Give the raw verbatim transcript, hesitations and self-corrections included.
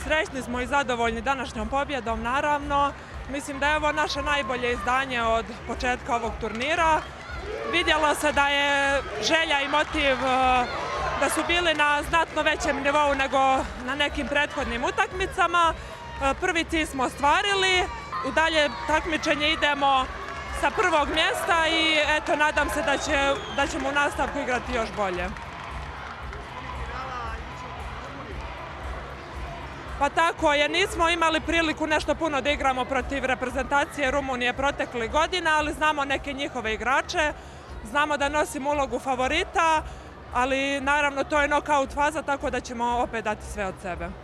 Srećni smo i zadovoljni današnjom pobjedom, naravno. Mislim da je ovo naše najbolje izdanje od početka ovog turnira. Vidjelo se da je želja i motiv da su bili na znatno većem nivou nego na nekim prethodnim utakmicama. Prvi cilj smo ostvarili, u dalje takmičenje idemo sa prvog mjesta i eto, nadam se da, će, da ćemo u nastavku igrati još bolje. Pa tako, jer nismo imali priliku nešto puno da igramo protiv reprezentacije Rumunije proteklih godina, ali znamo neke njihove igrače, znamo da nosimo ulogu favorita, ali naravno to je nokaut faza, tako da ćemo opet dati sve od sebe.